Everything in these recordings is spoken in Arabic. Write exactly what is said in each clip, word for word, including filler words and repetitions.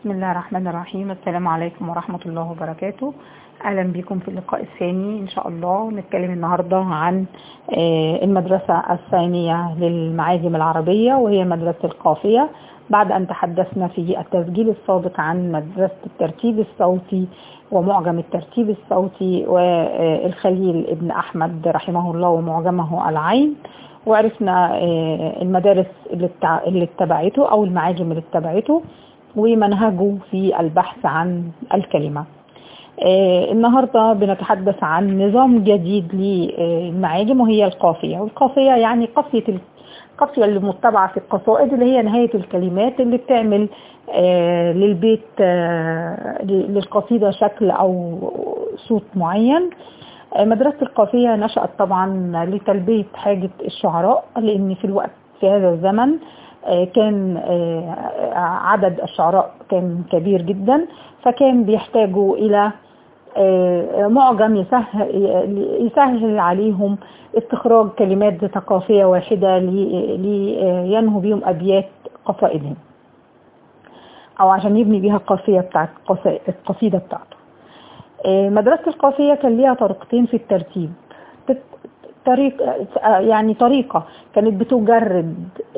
بسم الله الرحمن الرحيم. السلام عليكم ورحمة الله وبركاته. أهلا بكم في اللقاء الثاني إن شاء الله. نتكلم النهاردة عن المدرسة الثانية للمعاجم العربية وهي مدرسة القافية، بعد أن تحدثنا في التسجيل السابق عن مدرسة الترتيب الصوتي ومعجم الترتيب الصوتي والخليل ابن أحمد رحمه الله ومعجمه العين، وعرفنا المدارس اللي اتبعته أو المعاجم اللي اتبعته ومنهجه في البحث عن الكلمة. آه النهاردة بنتحدث عن نظام جديد للمعاجم وهي القافية. والقافية يعني قافية القافية اللي متبعة في القصائد، اللي هي نهاية الكلمات اللي بتعمل آه للبيت آه للقصيدة شكل أو صوت معين. آه مدرسة القافية نشأت طبعا لتلبية حاجة الشعراء، لأن في الوقت في هذا الزمن كان عدد الشعراء كان كبير جدا، فكان بيحتاجوا إلى معجم يسهل, يسهل عليهم استخراج كلمات ذات قافية واحدة لينهوا بهم أبيات قصائدهم، أو عشان يبني بها القافية بتاعت القصيدة بتاعته. مدرسة القافية كان ليها طريقتين في الترتيب. طريقة يعني طريقة كانت بتجرد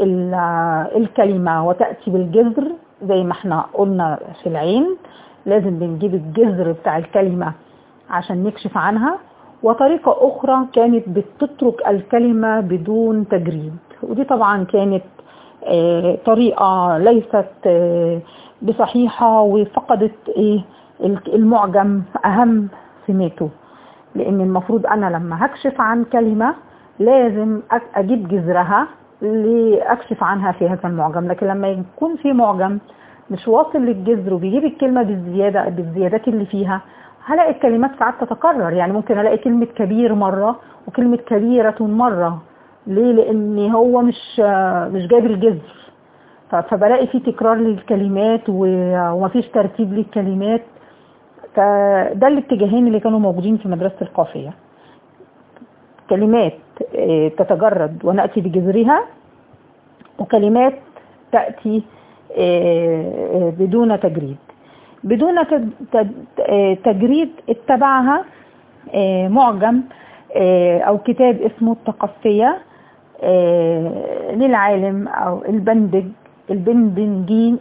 الكلمة وتأتي بالجذر زي ما احنا قلنا في العين، لازم بنجيب الجذر بتاع الكلمة عشان نكشف عنها. وطريقة أخرى كانت بتترك الكلمة بدون تجريد، ودي طبعا كانت طريقة ليست بصحيحة وفقدت المعجم أهم سماته، لأن المفروض أنا لما هكشف عن كلمة لازم أجيب جذرها لأكشف عنها في هذا المعجم. لكن لما يكون في معجم مش واصل للجذر وبيجيب الكلمة بالزيادة بالزيادات اللي فيها، هلاقي الكلمات ساعات تتكرر. يعني ممكن ألاقي كلمة كبير مرة وكلمة كبيرة مرة. ليه؟ لأن هو مش مش جايب الجذر، فبلاقي فيه تكرار للكلمات ومفيش ترتيب للكلمات. فده الاتجاهين اللي كانوا موجودين في مدرسة القافية: كلمات تتجرد ونأتي بجذرها، وكلمات تأتي بدون تجريد. بدون تجريد اتبعها معجم أو كتاب اسمه التقفية للعالم أو البندج البندنجين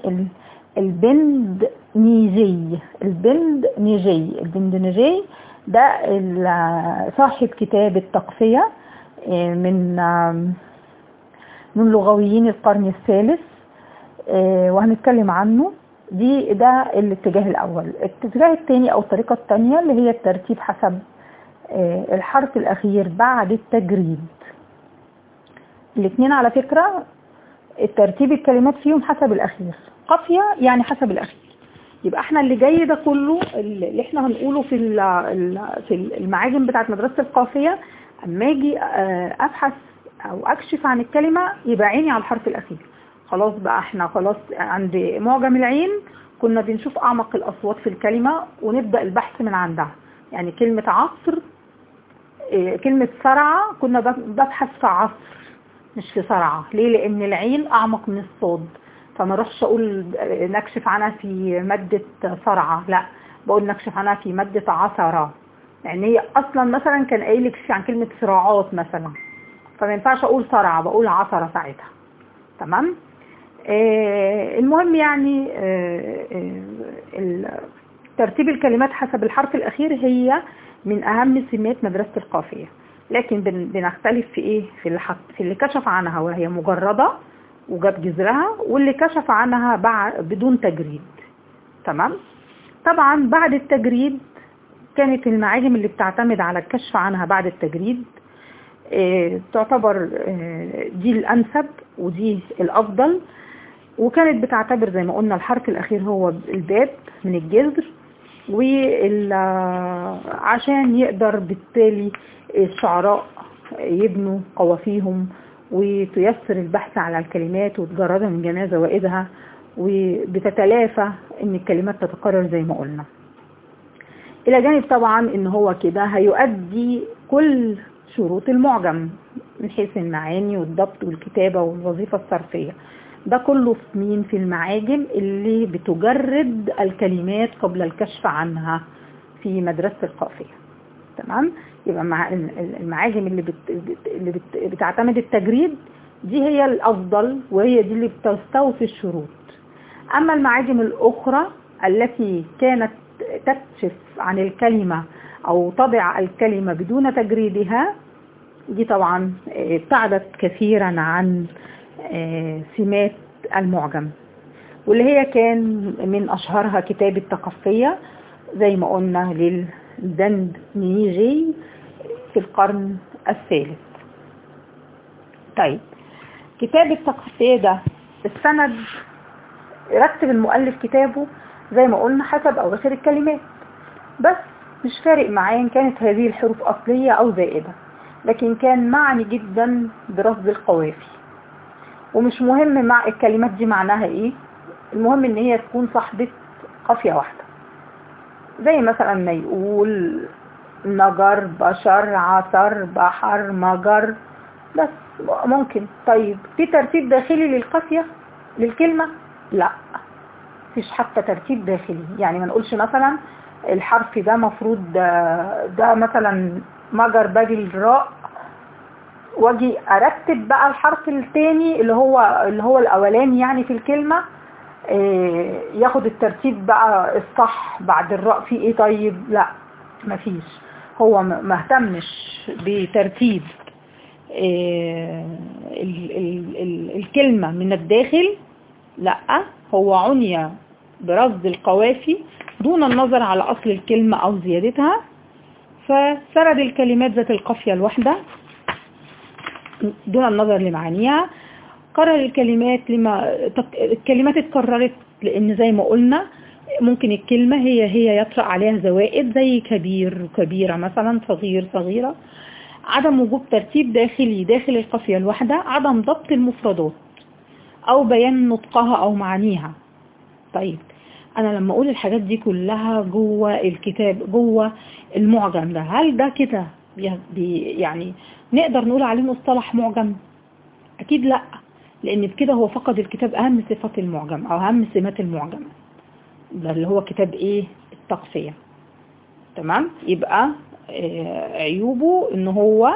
البندنيجي البندنيجي البندنيجي ده صاحب كتاب التقفية من من لغويين القرن الثالث، وهنتكلم عنه. دي ده الاتجاه الأول. الاتجاه الثاني أو الطريقة الثانية اللي هي الترتيب حسب الحرف الأخير بعد التجريد. الاثنين على فكرة الترتيب الكلمات فيهم حسب الأخير. قافية يعني حسب الأخير. يبقى احنا اللي جاي ده كله اللي احنا هنقوله في في المعاجم بتاعت مدرسة القافية، اما اجي ابحث او اكشف عن الكلمة يبقى عيني على الحرف الأخير. خلاص بقى احنا خلاص عند معجم العين كنا بنشوف اعمق الاصوات في الكلمة ونبدأ البحث من عندها. يعني كلمة عصر، كلمة سرعة كنا ببحث في عصر مش في سرعة. ليه؟ لان العين اعمق من الصوت، فما اروحش اقول نكشف عنها في مادة سرعة، لا، بقول نكشف عنها في مادة عثرة. يعني هي اصلا مثلا كان قايل لك عن كلمة صراعات مثلا، فما ينفعش اقول سرعة، بقول عثرة ساعتها. تمام. آه المهم يعني آه آه ترتيب الكلمات حسب الحرف الاخير هي من اهم سمات مدرسة القافية. لكن بنختلف في ايه؟ في اللي, في اللي كشف عنها وهي مجردة وجاب جذرها، واللي كشف عنها بعد بدون تجريد. تمام. طبعا بعد التجريد كانت المعاجم اللي بتعتمد على الكشف عنها بعد التجريد اه تعتبر اه دي الأنسب ودي الأفضل، وكانت بتعتبر زي ما قلنا الحرف الأخير هو الباب من الجذر، وعشان يقدر بالتالي الشعراء يبنوا قوافيهم وتيسر البحث على الكلمات وتجردها من جميع زوائدها، وبتتلافى ان الكلمات تتكرر زي ما قلنا. الى جانب طبعا ان هو كده هيؤدي كل شروط المعجم من حيث المعاني والضبط والكتابة والوظيفة الصرفية. ده كله في مين؟ في المعاجم اللي بتجرد الكلمات قبل الكشف عنها في مدرسة القافية. تمام؟ يبقى مع المعاجم اللي, بت... اللي بت... بتعتمد التجريد دي هي الأفضل، وهي دي اللي بتستوفي الشروط. أما المعاجم الأخرى التي كانت تكشف عن الكلمة أو تضع الكلمة بدون تجريدها، دي طبعا ابتعدت كثيرا عن سمات المعجم، واللي هي كان من أشهرها كتاب التقفية زي ما قلنا للدندنيجي في القرن الثالث. طيب كتاب التقفية ده السند رتب المؤلف كتابه زي ما قلنا حسب أواخر الكلمات، بس مش فارق معاه إن كانت هذه الحروف أصلية أو زائدة، لكن كان معني جدا برصد القوافي، ومش مهم مع الكلمات دي معناها إيه، المهم إن هي تكون صاحبة قافية واحدة، زي مثلا ما يقول نجر، بشر، عصر، بحر، مجر، بس ممكن. طيب في ترتيب داخلي للقافية للكلمة؟ لا، مفيش حتى ترتيب داخلي. يعني ما نقولش مثلا الحرف ده مفروض ده, ده مثلا مجر باجي الراء، واجي ارتب بقى الحرف الثاني اللي هو اللي هو الاولاني يعني في الكلمة ياخد الترتيب بقى الصح بعد الراء في ايه. طيب لا، مفيش. هو ما اهتمش بترتيب ال ال ال الكلمة من الداخل، لا، هو عني برصد القوافي دون النظر على أصل الكلمة أو زيادتها، فسرد الكلمات ذات القافية الواحدة دون النظر لمعانيها. قرر الكلمات لما الكلمات اتكررت، لأن زي ما قلنا ممكن الكلمة هي هي يطرأ عليها زوائد زي كبير كبيرة مثلا، صغير صغيرة. عدم وجود ترتيب داخلي داخل القافية الواحدة، عدم ضبط المفردات أو بيان نطقها أو معانيها. طيب أنا لما أقول الحاجات دي كلها جوه الكتاب جوه المعجم ده، هل ده كده يعني نقدر نقول عليه مصطلح معجم؟ أكيد لا، لأن بكده هو فقد الكتاب أهم صفات المعجم أو أهم سمات المعجم ده اللي هو كتاب إيه؟ التقفية. تمام؟ يبقى عيوبه إن هو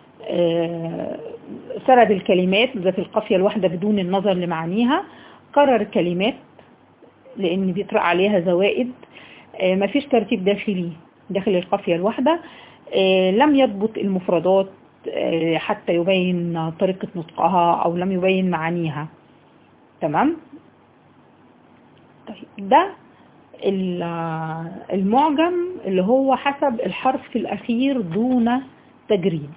سرد الكلمات ذات القافية الواحدة بدون النظر لمعانيها، قرر الكلمات لأن بيطرأ عليها زوائد، مفيش ترتيب داخلي داخل القافية الواحدة، لم يضبط المفردات حتى يبين طريقة نطقها أو لم يبين معانيها. تمام؟ طيب ده المعجم اللي هو حسب الحرف الأخير دون تجريد.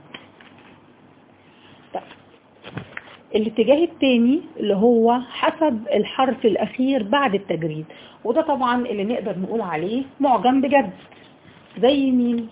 طيب الاتجاه الثاني اللي هو حسب الحرف الأخير بعد التجريد، وده طبعا اللي نقدر نقول عليه معجم بجد. زي مين؟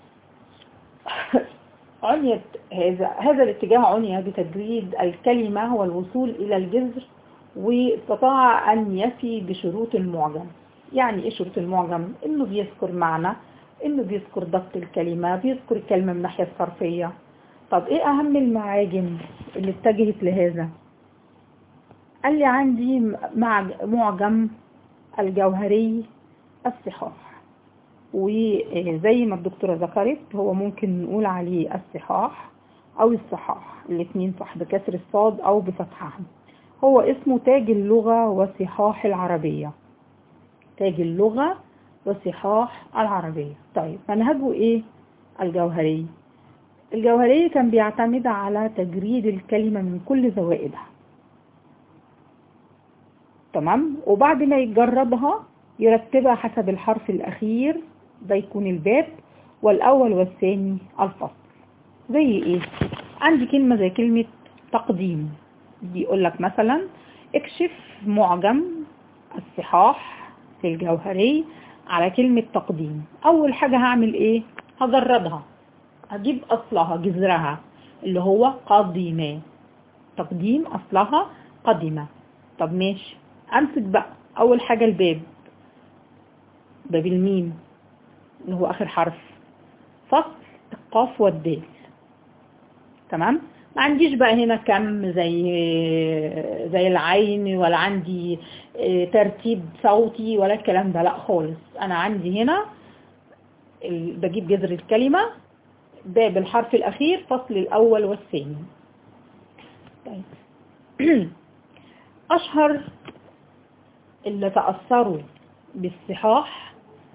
عنيت هذا هذا الاتجاه عني بتجريد الكلمة والوصول إلى الجذر، واستطاع أن يفي بشروط المعجم. يعني إيه شروط المعجم؟ إنه بيذكر معنى، إنه بيذكر ضبط الكلمة، بيذكر الكلمة من ناحية الصرفية. طب إيه أهم المعاجم اللي اتجهت لهذا؟ قال لي عندي معجم الجوهري الصحاح، وزي ما الدكتورة ذكرت هو ممكن نقول عليه الصحاح أو الصحاح، الاثنين صح بكسر الصاد أو بفتحها. هو اسمه تاج اللغة وصحاح العربية، تاج اللغة وصحاح العربية. طيب منهجه ايه؟ الجوهري. الجوهري كان بيعتمد على تجريد الكلمة من كل زوائدها. تمام؟ وبعد ما يجربها يرتبها حسب الحرف الأخير، ده يكون الباب، والأول والثاني الفصل. زي ايه؟ عندي كلمة زي كلمة تقديم، دي يقول لك مثلا اكشف معجم الصحاح في الجوهري على كلمة تقديم. أول حاجة هعمل ايه؟ هجردها، هجيب أصلها جذرها اللي هو قديمة. تقديم أصلها قديمة. طب ماشي، أمسك بقى أول حاجة الباب، باب الميم اللي هو آخر حرف، فصل القاف والدال. تمام؟ ما عنديش بقى هنا كم زي زي العين، ولا عندي ترتيب صوتي ولا الكلام ده، لا خالص. انا عندي هنا بجيب جذر الكلمة، باب الحرف الاخير، فصل الاول والثاني. طيب اشهر اللي تأثروا بالصحاح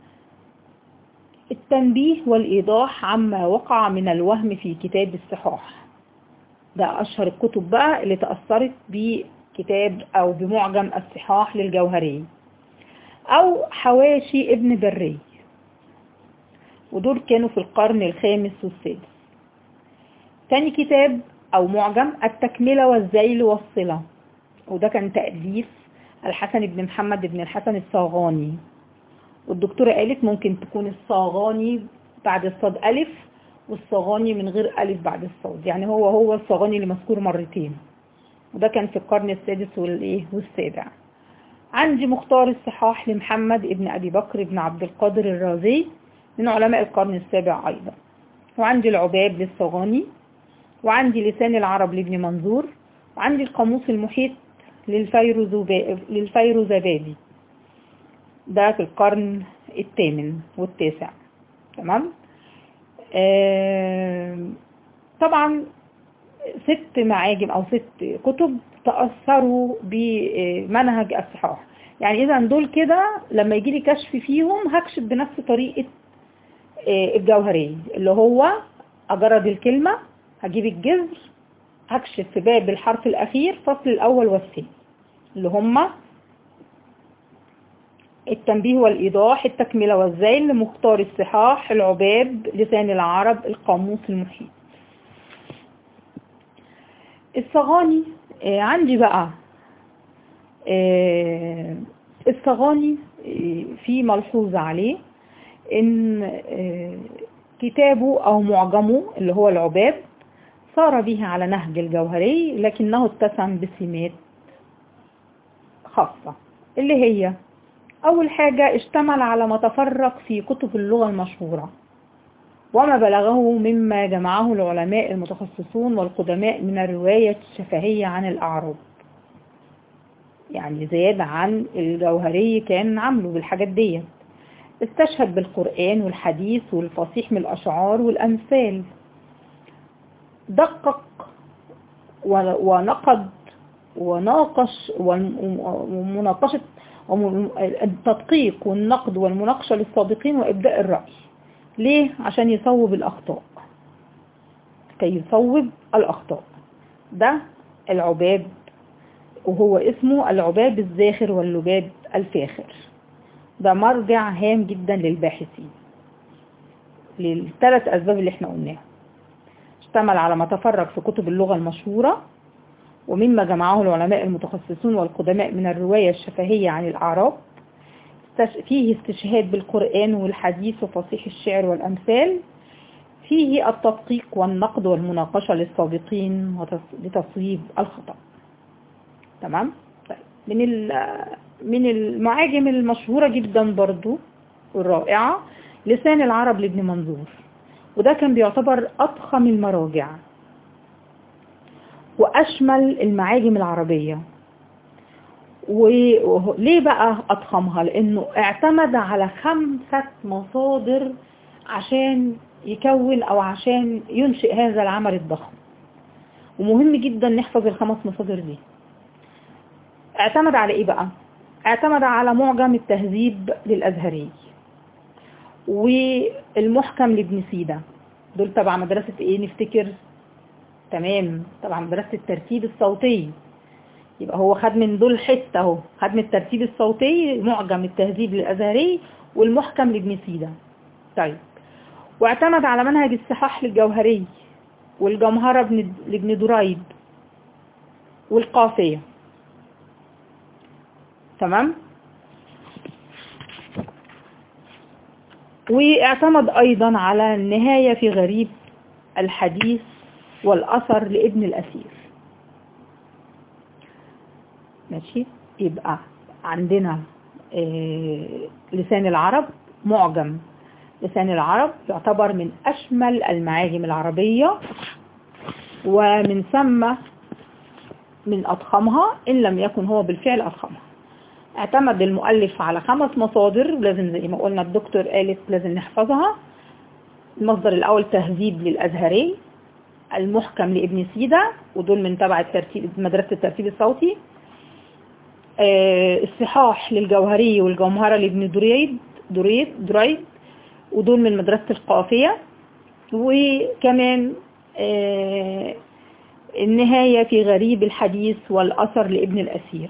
التنبيه والإيضاح عما وقع من الوهم في كتاب الصحاح. ده أشهر الكتب بقى اللي تأثرت بكتاب أو بمعجم الصحاح للجوهري، أو حواشي ابن بري، ودول كانوا في القرن الخامس والسادس. تاني كتاب أو معجم التكملة والذيل والصلة، وده كان تأليف الحسن بن محمد بن الحسن الصاغاني، والدكتورة قالت ممكن تكون الصاغاني بعد الصاد ألف والصاغاني من غير ألف بعد الصاد، يعني هو هو الصاغاني اللي مذكور مرتين، وده كان في القرن السادس والإيه والسابع. عندي مختار الصحاح لمحمد ابن أبي بكر بن عبد القادر الرازي من علماء القرن السابع أيضا. وعندي العباب للصاغاني، وعندي لسان العرب لابن منظور، وعندي القاموس المحيط للفيروزبادي، ده في القرن الثامن والتاسع. تمام. آه طبعا ست معاجم او ست كتب تأثروا بمنهج الصحاح. يعني اذا دول كده لما يجي لي كشف فيهم هكشف بنفس طريقة آه الجوهري، اللي هو اجرد الكلمة، هجيب الجذر، هكشف في باب الحرف الاخير، فصل الاول والثاني، اللي هما التنبيه والإيضاح، التكملة والذيل، مختار الصحاح، العباب، لسان العرب، القاموس المحيط. الصاغاني آه عندي بقى آه الصاغاني آه في ملحوظة عليه ان آه كتابه او معجمه اللي هو العباب صار به على نهج الجوهري، لكنه اتسم بسمات خاصة، اللي هي أول حاجة اشتمل على ما تفرق في كتب اللغة المشهورة وما بلغه مما جمعه العلماء المتخصصون والقدماء من الرواية الشفهية عن الأعراب. يعني زيادة عن الجوهري كان عمله بالحاجات دي. استشهد بالقرآن والحديث والفصيح من الأشعار والأمثال، دقق ونقد وناقش ومناقشة التدقيق والنقد والمناقشة للصادقين وإبداء الرأي. ليه؟ عشان يصوب الأخطاء، كي يصوب الأخطاء. ده العباب، وهو اسمه العباب الزاخر واللباب الفاخر. ده مرجع هام جدا للباحثين للثلاث أسباب اللي احنا قلناها. اشتمل على ما تفرق في كتب اللغة المشهورة ومما جمعه العلماء المتخصصون والقدماء من الرواية الشفهية عن الأعراب. فيه استشهاد بالقرآن والحديث وفصيح الشعر والأمثال. فيه التدقيق والنقد والمناقشة للسابقين لتصويب الخطأ. تمام؟ طيب. من من المعاجم المشهورة جدا برضو والرائعة لسان العرب لابن منظور، وده كان بيعتبر أضخم المراجع وأشمل المعاجم العربية. وليه بقى أضخمها؟ لأنه اعتمد على خمسة مصادر عشان يكون أو عشان ينشئ هذا العمل الضخم، ومهم جدا نحفظ الخمس مصادر دي. اعتمد على إيه بقى؟ اعتمد على معجم التهذيب للأزهري والمحكم لابن سيدة، دول تبع مدرسة ايه نفتكر؟ تمام، طبعا مدرسة الترتيب الصوتي. يبقى هو خد من دول حته اهو، خد من الترتيب الصوتي معجم التهذيب للأزهري والمحكم لابن سيدة. طيب، واعتمد على منهج الصحاح للجوهري والجمهرة لابن دريد والقافية. تمام. واعتمد ايضا على النهاية في غريب الحديث والأثر لابن الأثير. ماشي. يبقى عندنا آه لسان العرب، معجم لسان العرب يعتبر من أشمل المعاجم العربية ومن ثم من أضخمها إن لم يكن هو بالفعل أضخمها. اعتمد المؤلف على خمس مصادر، لازم زي ما قلنا الدكتور قالت لازم نحفظها. المصدر الأول تهذيب للأزهري، المحكم لابن سيدة ودول من تبع الترتيب مدرسة الترتيب الصوتي، آه الصحاح للجوهري والجوهرة لابن دريد دريد دريد ودول من مدرسة القافية، وكمان آه النهاية في غريب الحديث والأثر لابن الأثير.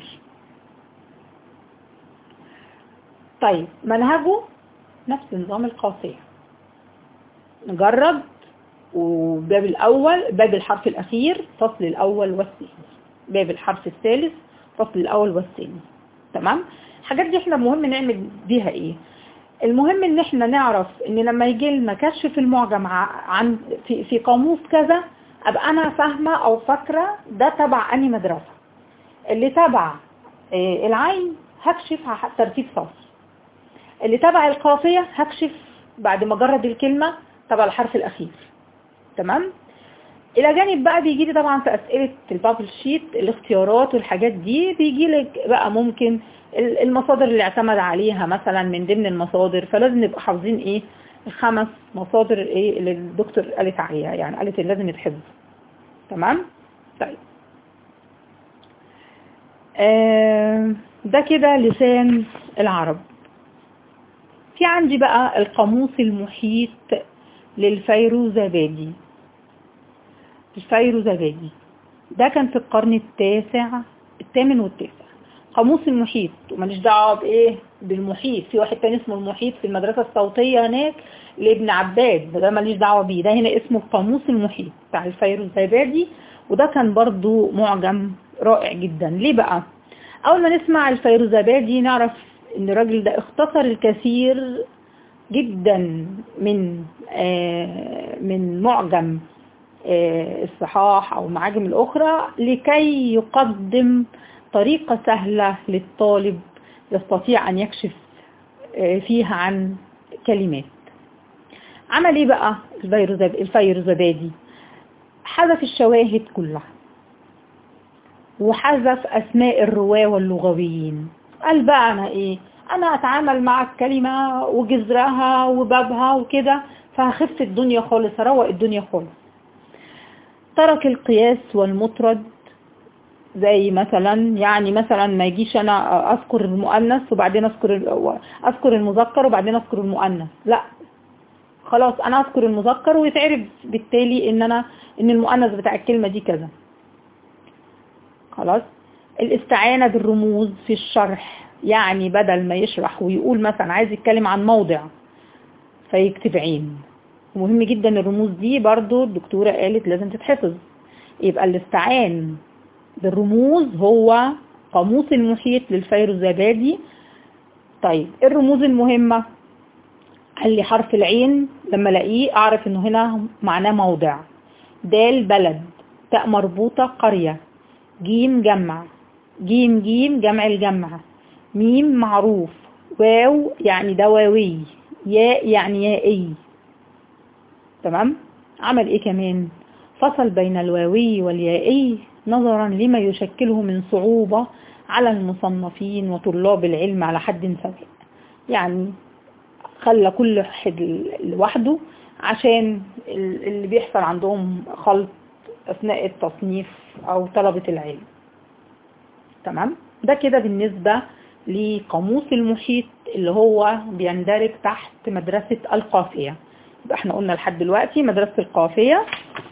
طيب منهجه نفس نظام القافية، نجرب. وباب الأول باب الحرف الأخير فصل الأول والثاني، باب الحرف الثالث فصل الأول والثاني. تمام. الحاجات دي احنا مهم نعمل بيها ايه؟ المهم ان احنا نعرف ان لما يجي لنا كشف في المعجم عن في, في قاموس كذا ابقى انا فاهمة او فاكرة ده تبع انهي مدرسة. اللي تبع اه العين هكشف ترتيب صوتي، اللي تبع القافية هكشف بعد ما جرد الكلمة تبع الحرف الأخير. تمام. إلى جانب بقى بيجي لي طبعا في أسئلة البابل شيت الاختيارات والحاجات دي، بيجي لك بقى ممكن المصادر اللي اعتمد عليها مثلا من ضمن المصادر، فلازم نبقى حافظين ايه الخمس مصادر ايه اللي الدكتور قالت عليها، يعني قالت اللي لازم يتحفظ. تمام. طيب آه ده كده لسان العرب. في عندي بقى القاموس المحيط للفيروزابادي. الفيروزابادي ده كان في القرن التاسع الثامن والتاسع. قاموس المحيط، وماليش دعوه بايه بالمحيط، في واحد تاني اسمه المحيط في المدرسه الصوتيه هناك لابن عباد، ده ماليش دعوه بيه، ده هنا اسمه القاموس المحيط بتاع الفيروزابادي، وده كان برضو معجم رائع جدا. ليه بقى؟ اول ما نسمع الفيروزابادي نعرف ان الراجل ده اختصر الكثير جدا من آه من معجم آه الصحاح او المعاجم الاخرى لكي يقدم طريقة سهلة للطالب يستطيع ان يكشف آه فيها عن كلمات. عمل ايه بقى الفيروزابادي؟ حذف الشواهد كلها وحذف اسماء الرواه واللغويين. قال بقى انا ايه انا اتعامل مع الكلمة وجذرها وبابها وكده، فهخف الدنيا خالص، هروق الدنيا خالص. ترك القياس والمطرد، زي مثلا يعني مثلا ما يجيش انا اذكر المؤنث وبعدين اذكر اذكر المذكر وبعدين اذكر المؤنث، لا خلاص انا اذكر المذكر ويتعرف بالتالي ان انا ان المؤنث بتاع الكلمة دي كذا. خلاص. الاستعانة بالرموز في الشرح، يعني بدل ما يشرح ويقول مثلا عايز يتكلم عن موضع فيكتب عين. مهم جدا الرموز دي برضو الدكتورة قالت لازم تتحفظ. يبقى الاستعان بالرموز هو قاموس المحيط للفيروزابادي. طيب الرموز المهمة، قال لي حرف العين لما الاقيه اعرف انه هنا معناه موضع. دال بلد، تاء مربوطة قرية، جيم جمع، جيم جيم جمع الجمع، ميم معروف، واو يعني دواوي، ياء يعني يائي. تمام. عمل ايه كمان؟ فصل بين الواوي واليائي نظرا لما يشكله من صعوبة على المصنفين وطلاب العلم على حد سواء، يعني خلى كل واحد لوحده عشان اللي بيحصل عندهم خلط اثناء التصنيف او طلبة العلم. تمام. ده كده بالنسبة لقاموس المحيط اللي هو بيندرج تحت مدرسة القافية. يبقى احنا قلنا لحد دلوقتي مدرسة القافية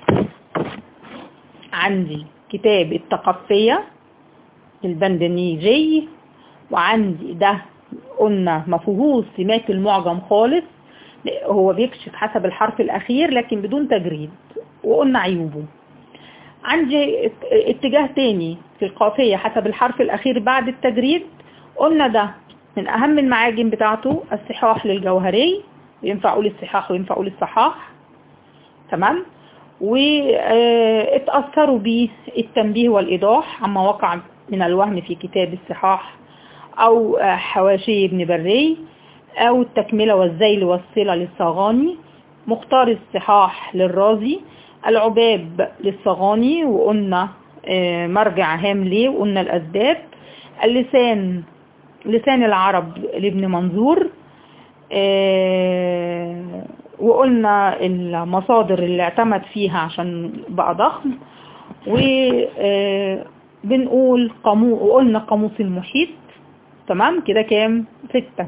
عندي كتاب التقفية البندنيجي، وعندي ده قلنا مفهوش سمات المعجم خالص، هو بيكشف حسب الحرف الأخير لكن بدون تجريد، وقلنا عيوبه. عندي اتجاه تاني في القافية حسب الحرف الأخير بعد التجريد، قلنا ده من أهم المعاجم بتاعته الصحاح للجوهري، ينفع أقول الصحاح وينفع أقول الصحاح. تمام. واتأثروا به التنبيه والإيضاح عما وقع من الوهم في كتاب الصحاح أو حواشي ابن بري، أو التكملة والزيل والصلة للصاغاني، مختار الصحاح للرازي، العباب للصغاني، وقلنا مرجع هام ليه، وقلنا الأسباب. اللسان لسان العرب لابن منظور، وقلنا المصادر اللي اعتمد فيها عشان بقى ضخم. وبنقول قاموس، وقلنا قاموس المحيط. تمام كده كام؟ ستة.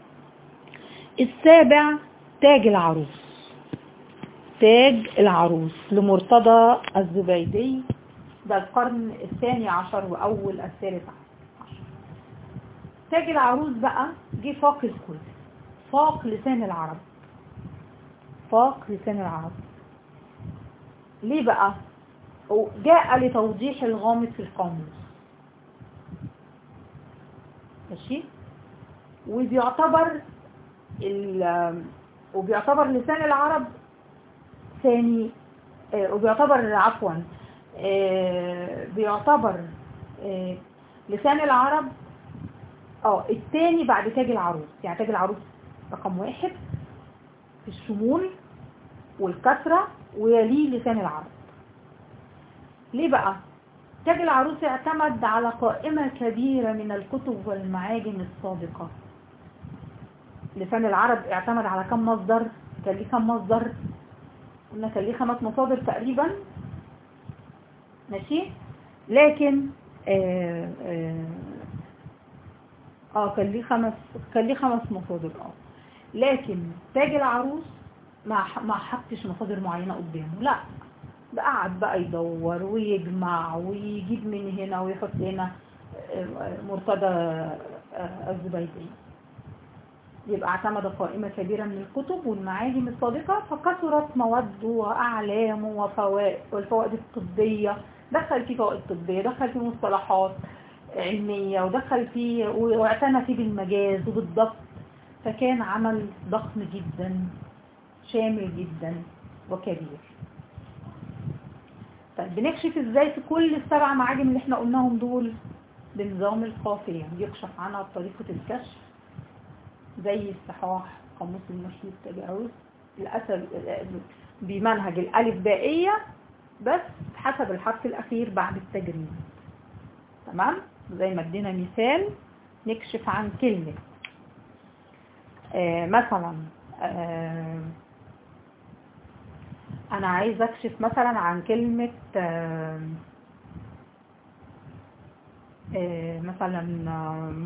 السابع تاج العروس. تاج العروس لمرتضى الزبيدي، ده القرن الثاني عشر وأول الثالث عشر. تاج العروس بقى جه فاق الكل، فاق لسان العرب، فاق لسان العرب. ليه بقى؟ جاء لتوضيح الغامض في القاموس، ماشي. وبيعتبر وبيعتبر لسان العرب ثاني، وبيعتبر عفوا بيعتبر لسان العرب اه الثاني بعد تاج العروس. يعني تاج العروس رقم واحد في الشمول والكثرة، ويليه لسان العرب. ليه بقى؟ تاج العروس اعتمد على قائمة كبيرة من الكتب والمعاجم السابقة. لسان العرب اعتمد على كم مصدر؟ كان ليه كم مصدر؟ قلنا كان ليه خمس مصادر تقريبا، ماشي. لكن اه, آه, آه كان ليه خمس كان ليه خمس مصادر. اه لكن تاج العروس ما ما حطش مصادر معينة قدامه، لا، ده قعد بقى يدور ويجمع ويجيب من هنا ويحط هنا. مرتضى الزبيدي يبقى اعتمد قائمة كبيرة من الكتب والمعاجم السابقة، فكثرت مواده وأعلامه وفوائد، والفوائد الطبية دخل فيه فوائد طبية، دخل فيه مصطلحات علمية، ودخل فيه واعتنى فيه بالمجاز وبالضبط. فكان عمل ضخم جدا شامل جدا وكبير. طيب بنكشف ازاي في كل السبع معاجم اللي احنا قلناهم دول؟ بنظام القافية، يكشف عنها بطريقة الكشف زي الصحاح، قاموس المحيط، تجاوز الأسد بمنهج الألف بائية، بس حسب الحرف الأخير بعد التجريد. تمام؟ زي ما ادينا مثال نكشف عن كلمة آه مثلا آه أنا عايز أكشف مثلا عن كلمة آه آه مثلا آه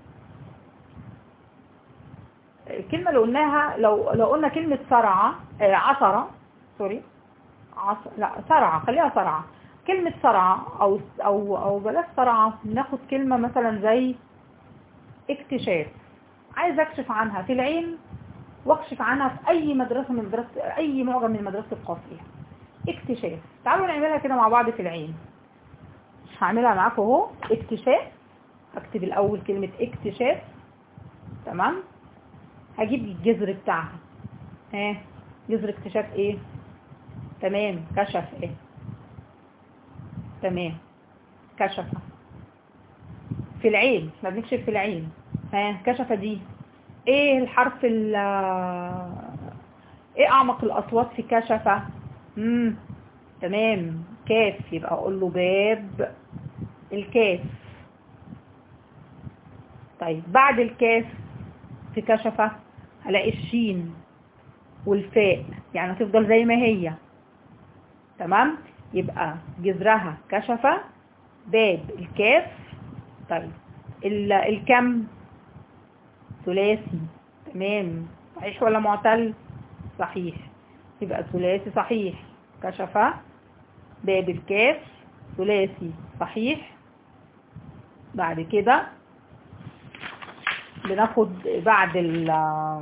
الكلمة اللي قلناها، لو لو قلنا كلمة صرعة آه عصرة سوري عص... لا صرعة، خليها صرعة. كلمة صرعة أو أو أو بلاش صرعة، ناخد كلمة مثلا زي اكتشاف. عايز أكشف عنها في العين، واكشف عنها في أي مدرسة من مدرسة أي معجم من مدرسة القافية. اكتشاف، تعالوا نعملها كده مع بعض في العين. هعملها معاكم اهو. اكتشاف، هكتب الأول كلمة اكتشاف. تمام. هجيب الجذر بتاعها. ها جذر اكتشاف ايه؟ تمام، كشف ايه؟ تمام، كشف في العين. احنا بنكشف في العين. ها كشف دي ايه الحرف ال ايه اعمق الاصوات في كشف؟ امم تمام، كاف. يبقى اقول له باب الكاف. طيب بعد الكاف في كشف هلاقي الشين والفاء، يعني هتفضل زي ما هي. تمام، يبقى جذرها كشف، باب الكاف. طيب الكم ثلاثي. تمام، صحيح ولا معتل؟ صحيح، يبقى ثلاثي صحيح. كشف باب الكاف ثلاثي صحيح. بعد كده بناخد بعد ال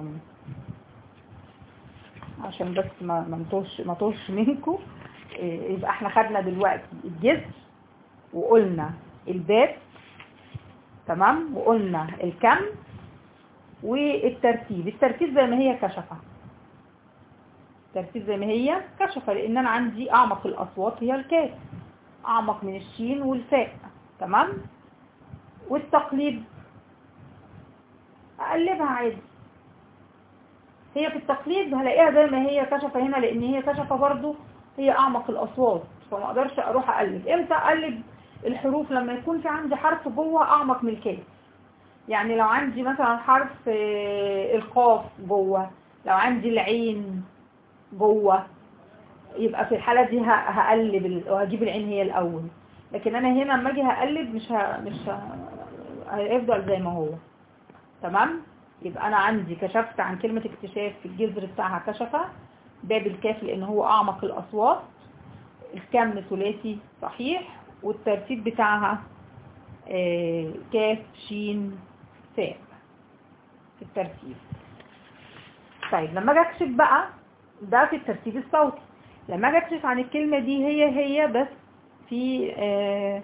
عشان بس ما منطوش ما طوش منكم. يبقى احنا خدنا دلوقتي الجذر، وقلنا الباب، تمام، وقلنا الكم والترتيب. الترتيب زي ما هي كشفة، الترتيب زي ما هي كشفة، لان انا عندي اعمق الاصوات هي الكاف، اعمق من الشين والفاء. تمام. والتقليب اقلبها عادي، هي في التقليد هلاقيها زي ما هي كشفة هنا، لان هي كشفة برضو هي اعمق الاصوات، فما اقدرش اروح اقلب. امتى اقلب الحروف؟ لما يكون في عندي حرف جوه اعمق من الكاف. يعني لو عندي مثلا حرف القاف جوه، لو عندي العين جوه، يبقى في الحالة دي هقلب وهجيب العين هي الاول. لكن انا هنا لما اجي هقلب مش ه... مش ه... هيفضل زي ما هو. تمام؟ يبقى انا عندي كشفت عن كلمة اكتشاف في الجذر بتاعها كشفة، باب الكاف لان هو اعمق الاصوات، الكم ثلاثي صحيح، والترتيب بتاعها آه كاف شين فاء في الترتيب. طيب لما اجي اكشف بقى، ده في الترتيب الصوتي. لما اجي اكشف عن الكلمة دي هي هي بس في آه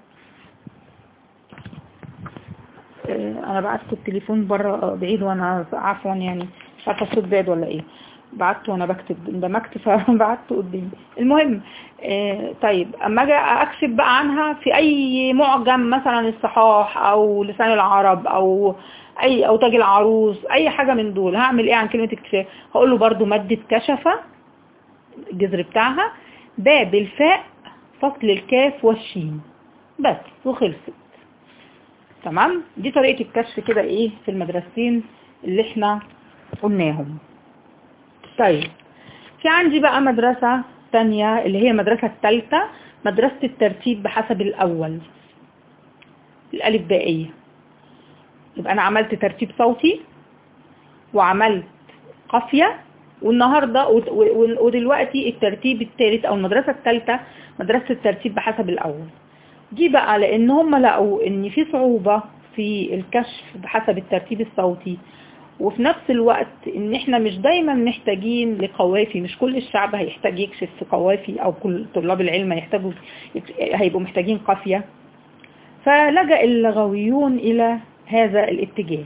آه انا بعت التليفون بره بعيد وانا عفوا يعني مش عارفه الصوت بعيد ولا ايه، بعته وانا بكتب اندمجت فبعته قدامي. المهم آه طيب اما اجي اكشف بقى عنها في اي معجم مثلا الصحاح او لسان العرب او اي او تاج العروس، اي حاجه من دول، هعمل ايه عن كلمه اكتشاف؟ هقول له برده ماده كشفه الجذر بتاعها باب الفاء فصل الكاف والشين بس وخلصت. تمام؟ دي طريقه الكشف كده ايه في المدرستين اللي احنا قلناهم. طيب في عندي بقى مدرسة تانية اللي هي المدرسة الثالثة، مدرسة الترتيب بحسب الأول، الألف بائية. يبقى أنا عملت ترتيب صوتي وعملت قافية، والنهاردة ودلوقتي الترتيب الثالث أو المدرسة الثالثة مدرسة الترتيب بحسب الأول. دي بقى لأن هم لقوا إن في صعوبة في الكشف بحسب الترتيب الصوتي، وفي نفس الوقت ان احنا مش دايما محتاجين لقوافي، مش كل الشعب هيحتاج يكشف في قوافي او كل طلاب العلم هيحتاجوا هيبقوا محتاجين قافية. فلجأ اللغويون الى هذا الاتجاه،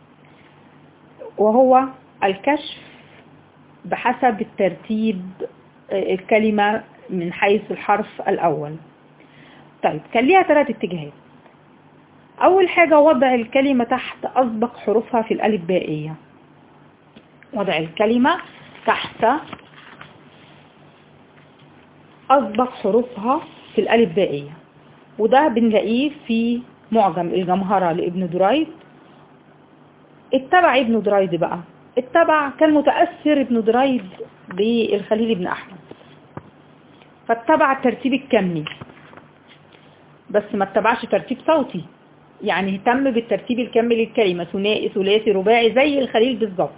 وهو الكشف بحسب الترتيب الكلمة من حيث الحرف الاول. طيب كان ليها ثلاث اتجاهات. اول حاجة وضع الكلمة تحت اسبق حروفها في الالف بائية، وضع الكلمة تحت اسبق حروفها في الالف بائية، وده بنلاقيه في معجم الجمهرة لابن دريد. اتبع ابن دريد بقى اتبع كان متأثر ابن دريد بالخليل بن احمد، فاتبع الترتيب الكمي بس ما اتبعش ترتيب صوتي، يعني اهتم بالترتيب الكمي للكلمة، ثنائي ثلاثي رباعي زي الخليل بالظبط،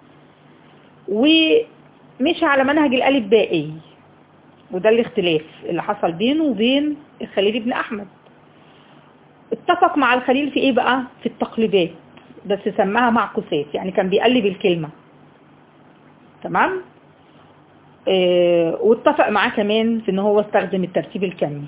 ومشي على منهج الالف بائي. وده الاختلاف اللي حصل بينه وبين الخليل بن احمد. اتفق مع الخليل في ايه بقى؟ في التقليبات، بس سماها معكوسات، يعني كان بيقلب الكلمة. تمام؟ اه واتفق معاه كمان في ان هو استخدم الترتيب الكمي.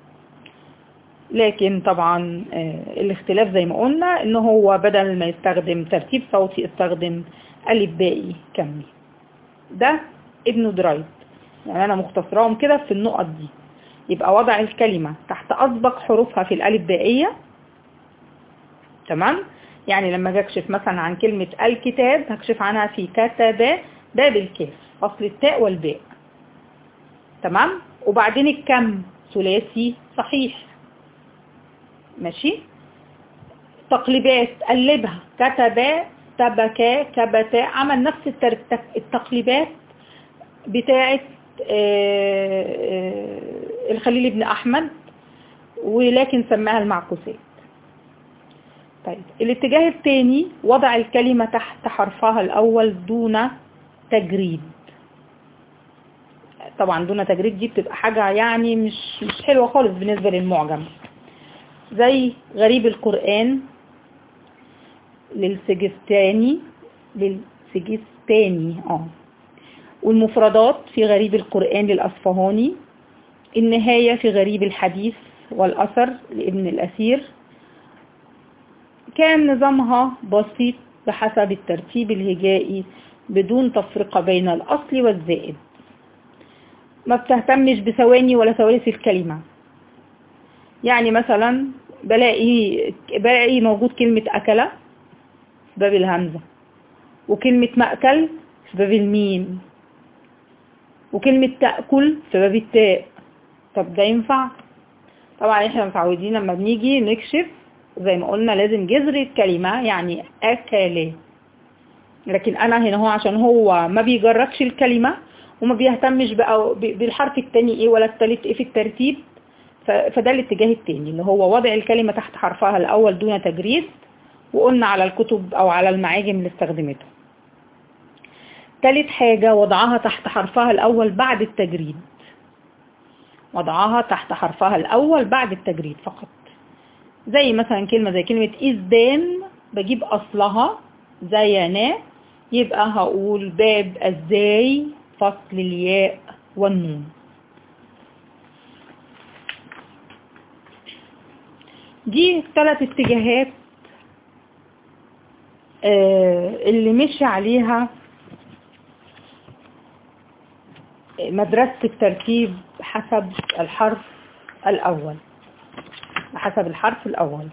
لكن طبعا اه الاختلاف زي ما قلنا ان هو بدل ما يستخدم ترتيب صوتي استخدم الف بائي كمي. ده ابن دريد، يعني انا مختصراهم كده في النقط دي. يبقى وضع الكلمة تحت اسبق حروفها في الالف بائية. تمام؟ يعني لما اجي اكشف مثلا عن كلمة الكتاب هكشف عنها في كتب باب الكاف فصل التاء والباء. تمام؟ وبعدين الكم ثلاثي صحيح. ماشي؟ تقليبات قلبها كتب تبكا كبتا، عمل نفس التقليبات بتاعة الخليل بن احمد، ولكن سماها المعكوسات. طيب الاتجاه الثاني وضع الكلمة تحت حرفها الاول دون تجريد. طبعا دون تجريد دي بتبقى حاجة يعني مش مش حلوة خالص بالنسبة للمعجم، زي غريب القرآن للسجستاني للسجستاني اه والمفردات في غريب القرآن للأصفهاني، النهاية في غريب الحديث والأثر لابن الأثير. كان نظامها بسيط بحسب الترتيب الهجائي بدون تفرقة بين الأصل والزائد، ما بتهتمش بثواني ولا ثوالث الكلمة. يعني مثلا بلاقي بلاقي موجود كلمة أكلة في باب الهمزة، وكلمة مأكل في باب الميم، وكلمة تأكل في باب التاء. طب ده ينفع؟ طبعا احنا متعودين لما بنيجي نكشف زي ما قلنا لازم جذر الكلمة، يعني أكل. لكن أنا هنا هو عشان هو ما بيجردش الكلمة وما بيهتمش بقى بالحرف التاني ايه ولا التالت ايه في الترتيب، فده الاتجاه التاني اللي هو وضع الكلمة تحت حرفها الأول دون تجريد، وقلنا على الكتب أو على المعاجم اللي استخدمته. تالت حاجة وضعها تحت حرفها الأول بعد التجريد، وضعها تحت حرفها الأول بعد التجريد فقط. زي مثلا كلمة زي كلمة إزدان بجيب أصلها زينا، يبقى هقول باب الزاي فصل الياء والنون. دي ثلاث اتجاهات اللي مشي عليها مدرسة التركيب حسب الحرف الأول، حسب الحرف الأول.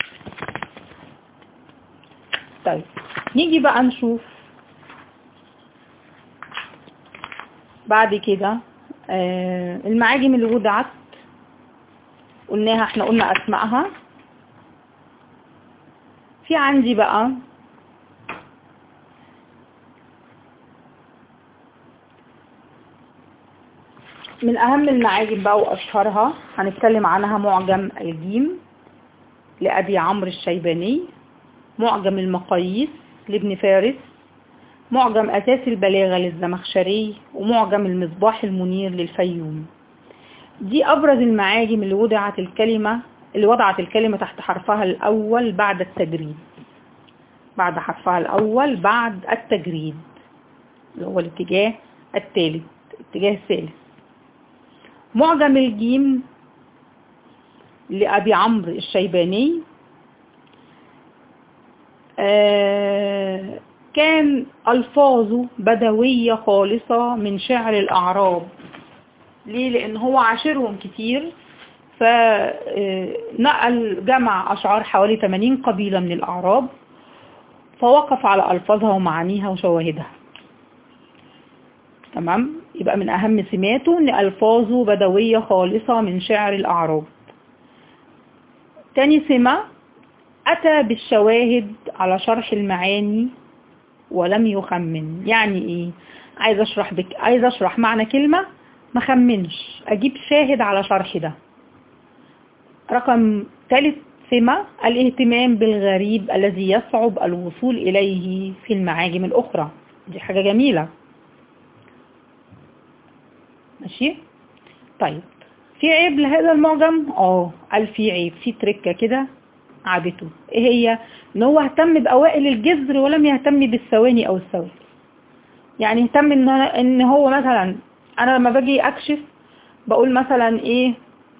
طيب نيجي بقى نشوف بعد كده المعاجم اللي وضعت، قلناها احنا قلنا أسمائها. في عندي بقى من أهم المعاجم بقى وأشهرها هنتكلم عنها معجم الجيم لأبي عمرو الشيباني، معجم المقاييس لابن فارس، معجم أساس البلاغة للزمخشري، ومعجم المصباح المنير للفيوم. دي أبرز المعاجم اللي وضعت الكلمة اللي وضعت الكلمة تحت حرفها الأول بعد التجريد، بعد حرفها الأول بعد التجريد اللي هو الاتجاه الثالث، الاتجاه الثالث. معجم الجيم لأبي عمرو الشيباني آه كان ألفاظه بدوية خالصة من شعر الأعراب. ليه؟ لأن هو عاشرهم كتير، فنقل جمع أشعار حوالي ثمانين قبيلة من الأعراب، فوقف على ألفاظها ومعانيها وشواهدها. تمام؟ يبقى من أهم سماته أن ألفاظه بدوية خالصة من شعر الأعراب. تاني سمة أتى بالشواهد على شرح المعاني ولم يخمن. يعني إيه؟ عايز أشرح بك عايز أشرح معنى كلمة ما خمنش، أجيب شاهد على شرح ده. رقم ثالث سمة الاهتمام بالغريب الذي يصعب الوصول إليه في المعاجم الأخرى. دي حاجة جميلة. ماشي؟ طيب في عيب لهذا المعجم؟ اه قال في عيب، في تركة كده عابته. ايه هي؟ ان هو اهتم بأوائل الجذر ولم يهتم بالثواني او الثواني. يعني اهتم ان, إن هو مثلا انا لما باجي اكشف بقول مثلا ايه،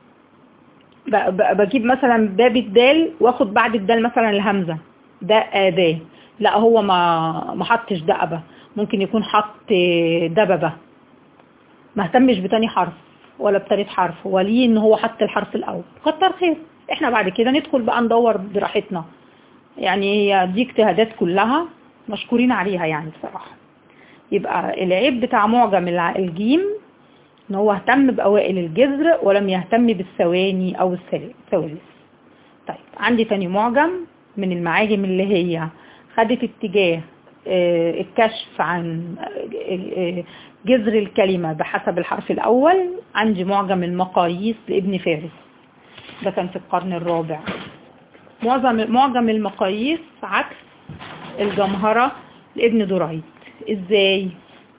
بجيب مثلا باب الدال واخد بعد الدال مثلا الهمزة، ده اداه. لا هو ما ما حطش دأبة، ممكن يكون حط دببة، ما اهتمش بتاني حرف ولا بتالت حرف، وليه ان هو حط الحرف الاول. كتر خير، احنا بعد كده ندخل بقى ندور براحتنا. يعني هي دي اجتهادات كلها مشكورين عليها يعني بصراحة. يبقى العيب بتاع معجم الجيم ان هو اهتم باوائل الجذر ولم يهتم بالثواني او الثوالث. طيب عندي تاني معجم من المعاجم اللي هي خدت اتجاه الكشف عن جذر الكلمة بحسب الحرف الأول. عندي معجم المقاييس لابن فارس، ده كان في القرن الرابع. معجم معجم المقاييس عكس الجمهرة لابن دريد. ازاي؟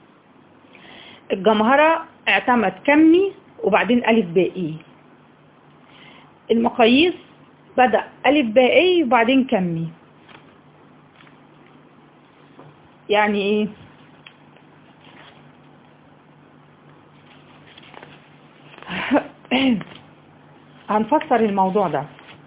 الجمهرة اعتمد كمي وبعدين ألف بائي، المقاييس بدأ ألف بائي وبعدين كمي. يعني ايه؟ هنفسر الموضوع ده.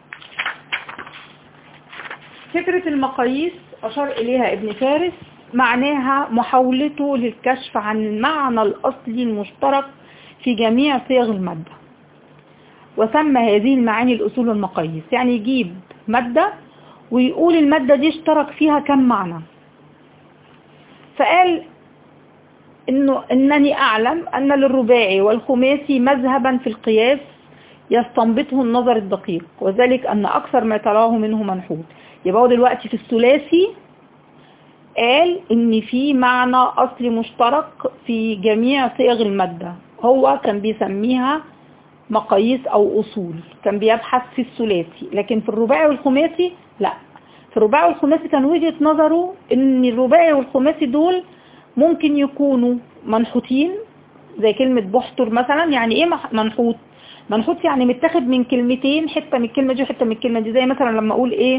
فكرة المقاييس أشار إليها ابن فارس معناها محاولته للكشف عن المعنى الأصلي المشترك في جميع صيغ المادة، وسمى هذه المعاني الأصول المقاييس. يعني يجيب مادة ويقول المادة دي اشترك فيها كم معنى، فقال إنه إنني أعلم أن للرباعي والخماسي مذهبا في القياس يستنبطه النظر الدقيق، وذلك أن أكثر ما تراه منه منحوت. يبقى هو دلوقتي في الثلاثي قال إن في معنى أصلي مشترك في جميع صيغ المادة، هو كان بيسميها مقاييس أو أصول، كان بيبحث في الثلاثي. لكن في الرباعي والخماسي لا، في الرباعي والخماسي كان وجهة نظره إن الرباعي والخماسي دول ممكن يكونوا منحوتين، زي كلمة بحتر مثلا. يعني إيه منحوت؟ منحوت يعني متاخد من كلمتين، حتة من الكلمة دي وحتة من الكلمة دي. زي مثلا لما أقول إيه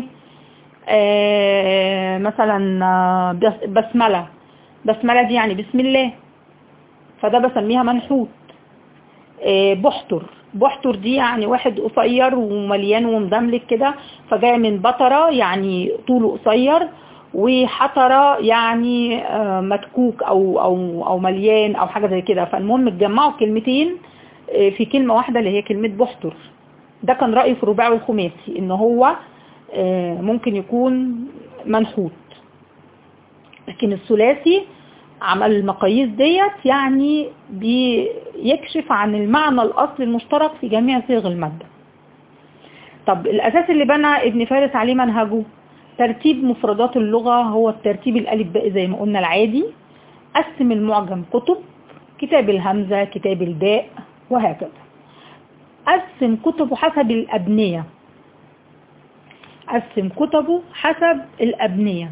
آه مثلا بسملة، بسملة دي يعني بسم الله، فده بسميها منحوت. آه بحتر، بحتر دي يعني واحد قصير ومليان ومدملك كده، فجاي من بطرة يعني طوله قصير، وحطرة يعني آه متكوك أو, أو, أو مليان أو حاجة زي كده. فالمهم اتجمعوا كلمتين آه في كلمة واحدة اللي هي كلمة بحتر. ده كان رأيه في الرباعي والخماسي، إن هو ممكن يكون منحوت. لكن الثلاثي عمل المقاييس ديت يعني بيكشف عن المعنى الأصلي المشترك في جميع صيغ المادة. طب الأساس اللي بنى ابن فارس عليه منهجه ترتيب مفردات اللغة هو الترتيب الألف باء زي ما قلنا العادي. قسم المعجم كتب، كتاب الهمزة، كتاب الباء، وهكذا. قسم كتبه حسب الأبنية، قسم كتبه حسب الأبنية.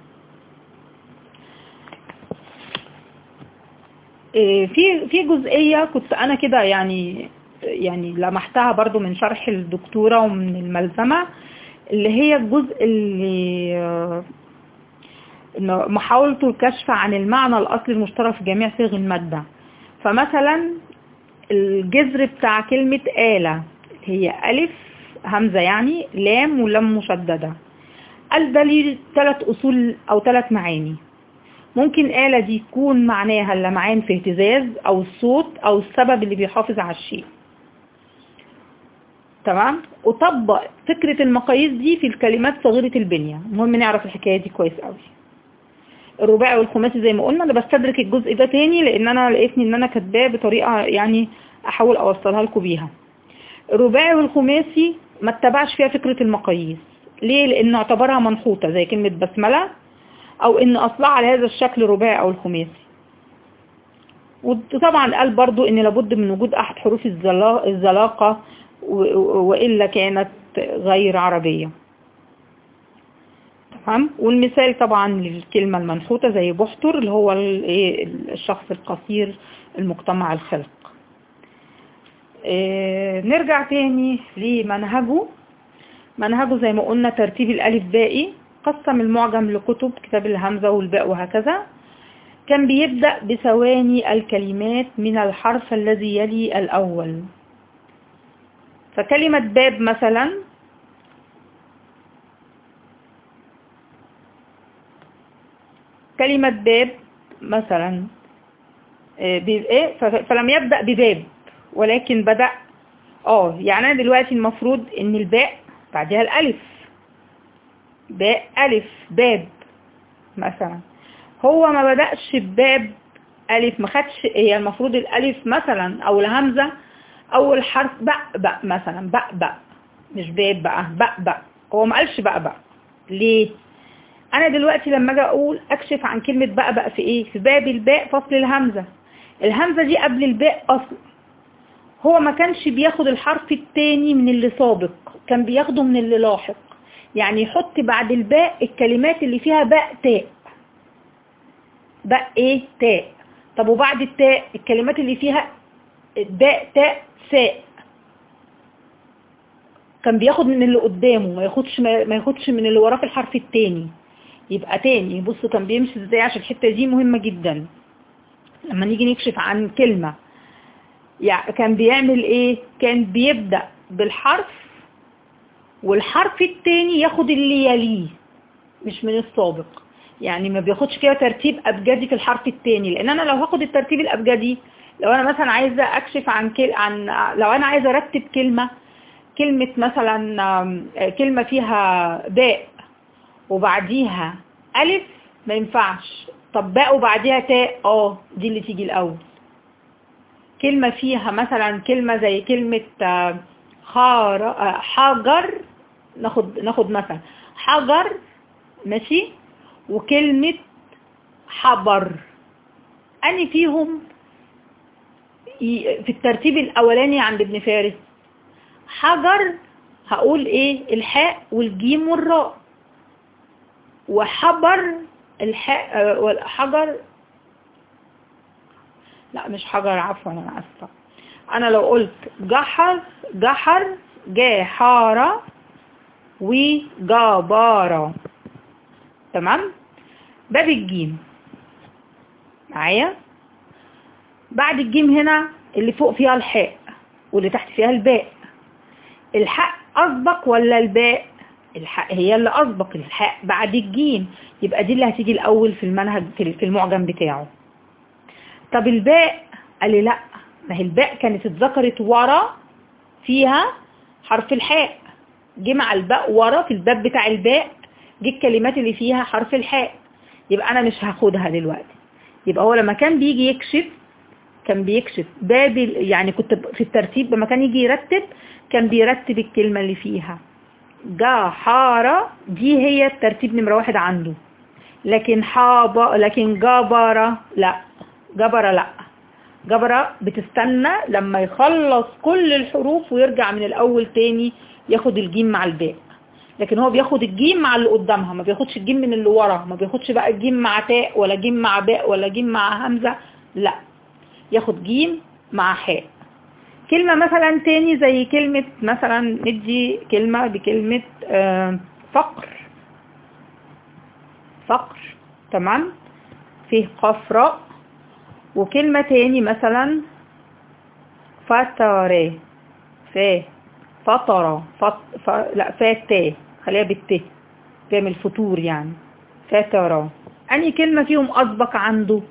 في في جزئية كنت أنا كده يعني يعني لمحتها برضو من شرح الدكتورة ومن الملزمة، اللي هي الجزء اللي محاولته الكشف عن المعنى الأصلي المشترك في جميع صيغ المادة. فمثلا الجذر بتاع كلمة آلة هي ألف همزة يعني لام ولام مشددة. قال ده ليه ثلاث أصول أو ثلاث معاني. ممكن آلة دي تكون معناها اللمعان في اهتزاز أو الصوت أو السبب اللي بيحافظ على الشيء. تمام؟ وطبق فكرة المقاييس دي في الكلمات صغيرة البنية. المهم نعرف الحكاية دي كويس قوي. الرباعي والخماسي زي ما قلنا، أنا بستدرك الجزء ده تاني لأن أنا لقيتني إن أنا كاتباه بطريقة يعني أحاول أوصلها لكم بيها. الرباعي والخماسي ما اتبعش فيها فكرة المقاييس. ليه؟ لأنه اعتبرها منحوتة زي كلمة بسملة، أو إن أصلها على هذا الشكل رباعي أو الخماسي. وطبعا قال برضو إن لابد من وجود أحد حروف الزلاقة وإلا كانت غير عربية. تمام؟ والمثال طبعا للكلمة المنحوتة زي بحتر اللي هو الشخص القصير المجتمع الخلق. اه نرجع تاني لمنهجه. منهجه زي ما قلنا ترتيب الألف بائي، قسم المعجم لكتب، كتاب الهمزة والباء وهكذا. كان بيبدأ بثواني الكلمات من الحرف الذي يلي الأول. فكلمة باب مثلا كلمة باب مثلا فلم يبدأ بباب ولكن بدأ اه يعني أنا دلوقتي المفروض ان الباء بعدها الألف، باء ألف باب مثلا. هو ما بدأش بباب ألف، ما خدش، هي المفروض الألف مثلا أو الهمزة أول حرف بأ بأ مثلا، بأ بأ مش باب بقى، بأ بأ. هو ما قالش بأ بأ. ليه؟ أنا دلوقتي لما أجي أقول أكشف عن كلمة بأ بأ في إيه؟ في باب الباء فصل الهمزة. الهمزة دي قبل الباء أصل. هو ما كانش بياخد الحرف التاني من اللي سابق، كان بياخده من اللي لاحق. يعني يحط بعد الباء الكلمات اللي فيها باء تاء. باء ايه؟ تاء. طب وبعد التاء الكلمات اللي فيها باء تاء ساء. كان بياخد من اللي قدامه، ما ياخدش ما ياخدش من اللي وراه في الحرف التاني. يبقى تاني بصوا كان بيمشي ازاي، عشان الحته دي مهمه جدا. لما نيجي نكشف عن كلمه يعني كان بيعمل ايه؟ كان بيبدأ بالحرف والحرف التاني ياخد اللي يليه مش من السابق. يعني ما بياخدش كده ترتيب أبجدي في الحرف التاني، لان انا لو هاخد الترتيب الأبجدي، لو انا مثلا عايزة اكشف عن كل عن لو انا عايزة ارتب كلمة كلمة مثلا كلمة فيها باء وبعديها ألف ما ينفعش. طب باء وبعديها تاء، اه دي اللي تيجي الاول. كلمة فيها مثلا كلمة زي كلمة خار حجر، ناخد ناخد مثلا حجر ماشي، وكلمة حبر، أني فيهم في الترتيب الأولاني عند ابن فارس؟ حجر هقول ايه؟ الحاء والجيم والراء. وحبر الحاء والحجر، لا مش حجر، عفوا انا اسفه. انا لو قلت جحر جحر جحارة وجبارة، تمام. باب الجيم معايا، بعد الجيم هنا اللي فوق فيها الحاء واللي تحت فيها الباء. الحاء أسبق ولا الباء؟ الحاء هي اللي أسبق، الحاء بعد الجيم، يبقى دي اللي هتيجي الأول في المنهج في المعجم بتاعه. طب الباء قال لي لا، ما هي الباء كانت اتذكرت ورا فيها حرف الحاء، جه مع الباء ورا في الباب بتاع الباء جه الكلمات اللي فيها حرف الحاء، يبقى أنا مش هاخدها دلوقتي. يبقى هو لما كان بيجي يكشف كان بيكشف باب، يعني كنت في الترتيب لما كان يجي يرتب كان بيرتب الكلمة اللي فيها جحارة، دي هي الترتيب نمرة واحد عنده. لكن حابة لكن جبرة لا، جبرة لا، جبرة بتستنى لما يخلص كل الحروف ويرجع من الأول تاني ياخد الجيم مع الباء. لكن هو بياخد الجيم مع اللي قدامها، ما بياخدش الجيم من اللي ورا، ما بياخدش بقى الجيم مع تاء ولا جيم مع باء ولا جيم مع همزة، لا، ياخد جيم مع حاء. كلمة مثلا تاني زي كلمة مثلا ندي كلمة بكلمة فقر، فقر تمام، فيه قاف راء. وكلمة تاني مثلا فترة، فا فطرة فط... ف... لا فاتة، خليها بالت، تعمل فطور يعني، فترة. أني كلمة فيهم أسبق عنده؟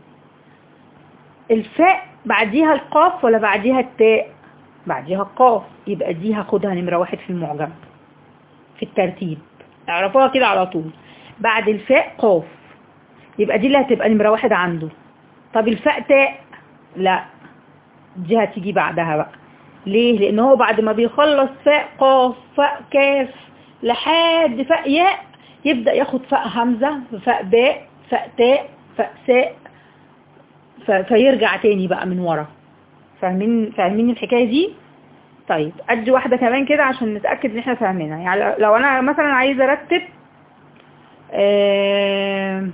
الفاء بعديها القاف ولا بعديها التاء؟ بعديها القاف، يبقى دي هاخدها نمرة واحد في المعجم في الترتيب، اعرفوها كده على طول. بعد الفاء قاف، يبقى دي اللي هتبقى نمرة واحد عنده. طب الفاء تاء؟ لا، دي هتيجي بعدها بقى. ليه؟ لان هو بعد ما بيخلص فاء قاف فاء كاف لحد فاء ياء يبدأ ياخد فاء همزة، فاء باء، فاء تاء، فاء ساء، فيرجع تاني بقى من ورا. فاهمين فاهمين الحكاية دي؟ طيب ادي واحدة كمان كده عشان نتأكد ان احنا فاهمينها. يعني لو انا مثلا عايزة ارتب آه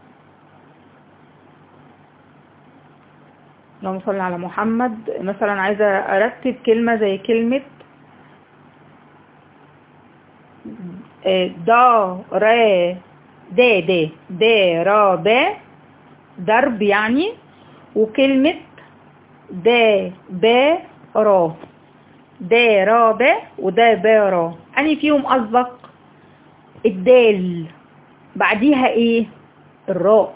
اللهم صل على محمد، مثلا عايزة ارتب كلمة زي كلمة دا را دا دا دا را با، ضرب يعني. وكلمة دا با را، دا را با ودا با را، أني فيهم أسبق؟ الدال بعديها ايه؟ الراء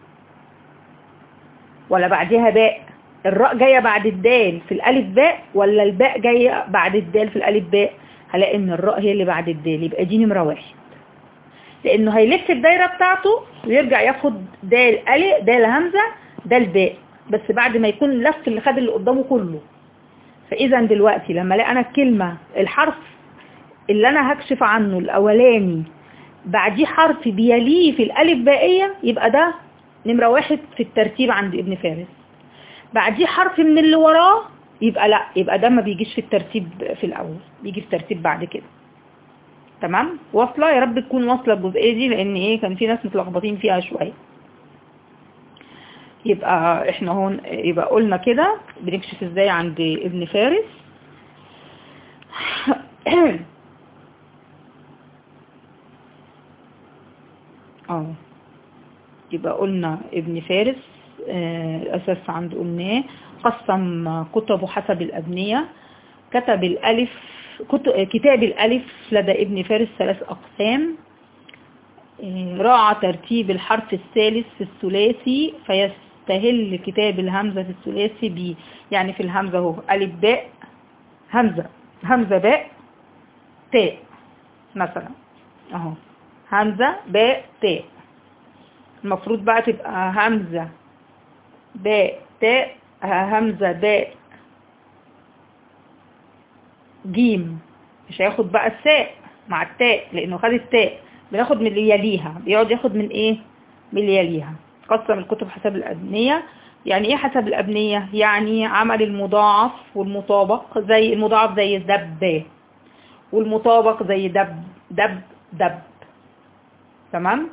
ولا بعديها باء؟ الراء جاية بعد الدال في الألف باء ولا الباء جاية بعد الدال في الألف باء؟ هلاقي ان الراء هي اللي بعد الدال، يبقى دي نمرة واحد، لانه هيلف الدايرة بتاعته ويرجع ياخد دال ألف دال همزة دال باء، بس بعد ما يكون لف اللي خد اللي قدامه كله. فاذا دلوقتي لما الاقي انا الكلمة الحرف اللي انا هكشف عنه الاولاني بعديه حرف بيليه في الالف بائية، يبقى ده نمرة واحد في الترتيب عند ابن فارس. بعديه حرف من اللي وراه يبقى لا، يبقى ده ما بيجيش في الترتيب في الاول، بيجي في الترتيب بعد كده. تمام؟ واصله؟ يا رب تكون واصله الجزئيه دي، لان ايه كان في ناس متلخبطين فيها شويه. يبقى احنا هون يبقى قلنا كده بنكشف ازاي عند ابن فارس. اه يبقى قلنا ابن فارس الأساس عنده قلناه، قسم كتبه حسب الأبنية. كتب الألف كتاب الألف لدى ابن فارس ثلاث أقسام. راعى ترتيب الحرف الثالث في الثلاثي فيستهل كتاب الهمزة في الثلاثي ب، يعني في الهمزة هو ألف باء همزة همزة باء تاء مثلا اهو، همزة باء تاء. المفروض بقى تبقى همزة باء تاء، همزة باء جيم. مش هياخد بقى الساء مع التاء لانه خد التاء، بناخد من اللي يليها، بيقعد ياخد من ايه؟ من اللي يليها. قسم الكتب حسب الأبنية. يعني ايه حسب الأبنية؟ يعني عمل المضاعف والمطابق، زي المضاعف زي دب، والمطابق زي دب دب دب. تمام.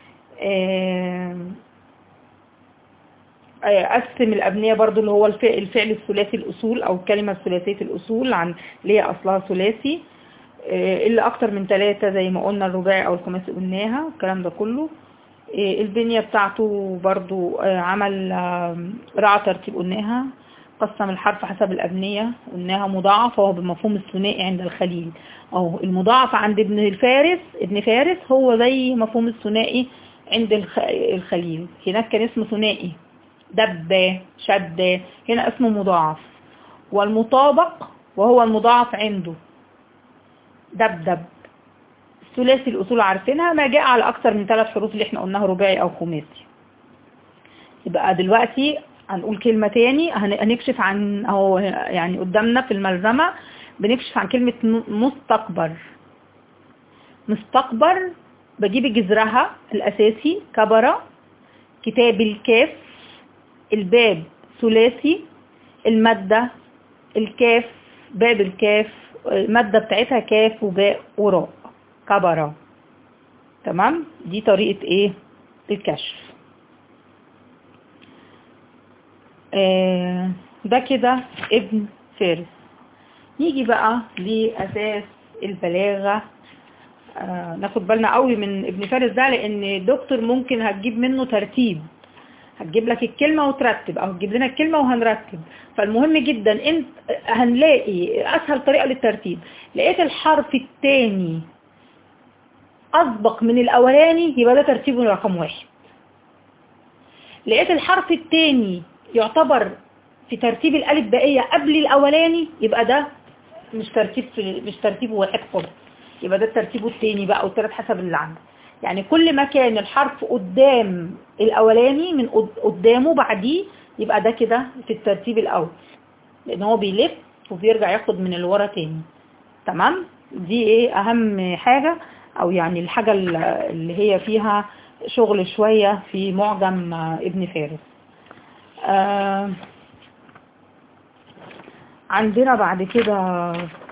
أقسم الأبنية برضو اللي هو الفعل الثلاثي الأصول أو الكلمة الثلاثية الأصول، عن اللي هي أصلها ثلاثي، اللي أكتر من ثلاثة زي ما قلنا الرباعي أو الخماسي قلناها الكلام ده كله. البنية بتاعته برضو عمل رعى ترتيب قلناها. قسم الحرف حسب الأبنية قلناها. مضاعف وهو بمفهوم الثنائي عند الخليل، أو المضاعف عند ابن الفارس ابن فارس هو زي مفهوم الثنائي عند الخليل. هناك كان اسمه ثنائي دب شد، هنا اسمه مضاعف. والمطابق وهو المضاعف عنده دب دب. ثلاثي الأصول عارفينها، ما جاء على أكثر من ثلاث حروف اللي احنا قلناها رباعي أو خماسي. يبقى دلوقتي هنقول كلمة تاني، هنكشف عن أو يعني قدامنا في الملزمة بنكشف عن كلمة مستكبر. مستكبر بجيب جذرها الأساسي كبرة، كتاب الكاف، الباب ثلاثي، المادة الكاف، باب الكاف المادة بتاعتها كاف وباء وراء، كبرة. تمام. دي طريقة ايه الكشف. آه ده كده ابن فارس. نيجي بقى لأساس البلاغة. آه ناخد بالنا قوي من ابن فارس ده، لان الدكتور ممكن هتجيب منه ترتيب، هتجيب لك الكلمة وترتب، او هتجيب لنا الكلمة وهنرتب. فالمهم جدا انت هنلاقي اسهل طريقة للترتيب. لقيت الحرف الثاني اسبق من الاولاني يبقى ده ترتيبه رقم واحد. لقيت الحرف الثاني يعتبر في ترتيب الالف بائية قبل الاولاني يبقى ده مش ترتيب مش ترتيبه واحد خالص، يبقى ده ترتيبه الثاني بقى، والثالث حسب اللي عندك. يعني كل ما كان الحرف قدام الاولاني من قدامه بعديه يبقى ده كده في الترتيب الاول، لان هو بيلف وبيرجع ياخد من اللي ورا تاني. تمام. دي ايه اهم حاجة، او يعني الحاجة اللي هي فيها شغل شوية في معجم ابن فارس. آه عندنا بعد كده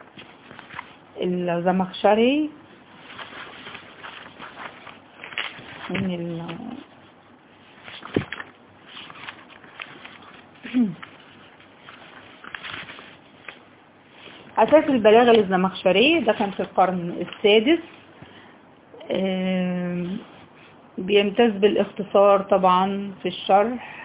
الزمخشري من ال أساس البلاغة للزمخشري ده كان في القرن السادس. بيمتاز بالاختصار طبعا في الشرح،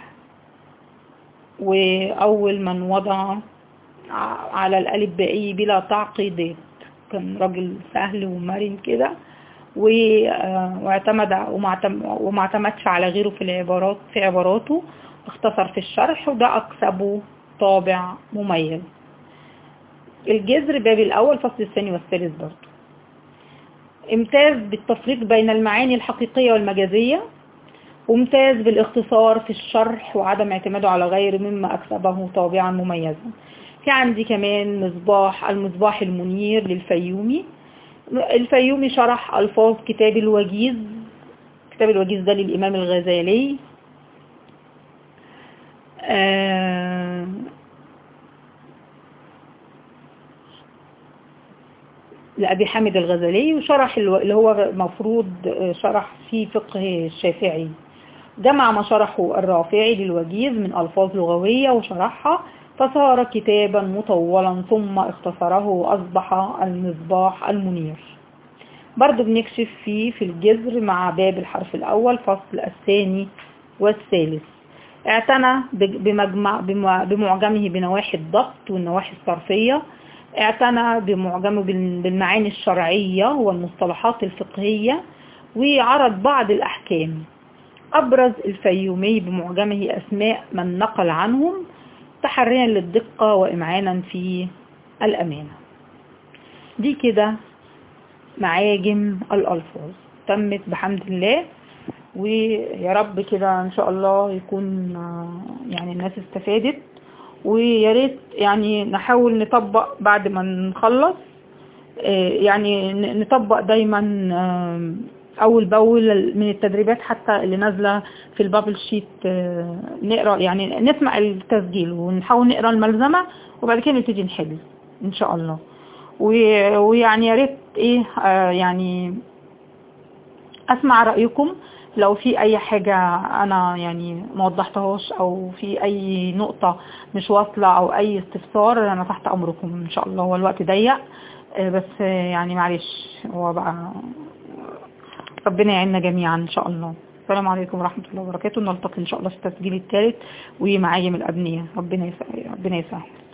وأول من وضع على الألف بائي بلا تعقيدات. كان راجل سهل ومرن كده، واعتمد وما اعتمدش على غيره في العبارات في عباراته، اختصر في الشرح، وده أكسبه طابع مميز. الجذر باب الأول فصل الثاني والثالث برضه. امتاز بالتفريق بين المعاني الحقيقية والمجازية، وامتاز بالاختصار في الشرح وعدم اعتماده على غيره مما أكسبه طابعا مميزا. في عندي كمان مصباح المصباح المنير للفيومي. الفيومي شرح ألفاظ كتاب الوجيز. كتاب الوجيز ده للإمام الغزالي. آه لأبي حامد الغزالي، وشرح اللي هو مفروض شرح في فقه الشافعي. جمع ما شرحه الرافعي للوجيز من ألفاظ لغوية وشرحها، فصار كتابا مطولا ثم اختصره وأصبح المصباح المنير. برضو بنكشف فيه في الجذر مع باب الحرف الأول فصل الثاني والثالث. اعتنى بمجمع بمعجمه بنواحي الضبط والنواحي الصرفية. اعتنى بمعجمه بالمعاني الشرعية والمصطلحات الفقهية، وعرض بعض الأحكام. أبرز الفيومي بمعجمه أسماء من نقل عنهم تحريا للدقة وإمعانا في الأمانة. دي كده معاجم الألفاظ تمت بحمد الله، ويا رب كده ان شاء الله يكون يعني الناس استفادت. ويا ريت يعني نحاول نطبق بعد ما نخلص، يعني نطبق دايما اول باول من التدريبات حتى اللي نازله في البابل شيت، نقرا يعني نسمع التسجيل ونحاول نقرا الملزمه وبعد كده نبتدي نحل ان شاء الله. ويعني يا ريت ايه يعني اسمع رايكم لو في اي حاجه انا يعني ما وضحتهاش او في اي نقطه مش واصله او اي استفسار، انا تحت امركم ان شاء الله. هو الوقت ضيق بس يعني معلش، هو بقى ربنا يعيننا جميعا ان شاء الله. السلام عليكم ورحمه الله وبركاته. نلتقي ان شاء الله في التسجيل الثالث ومعايم الابنيه. ربنا يسعدك، ربنا يسعدك.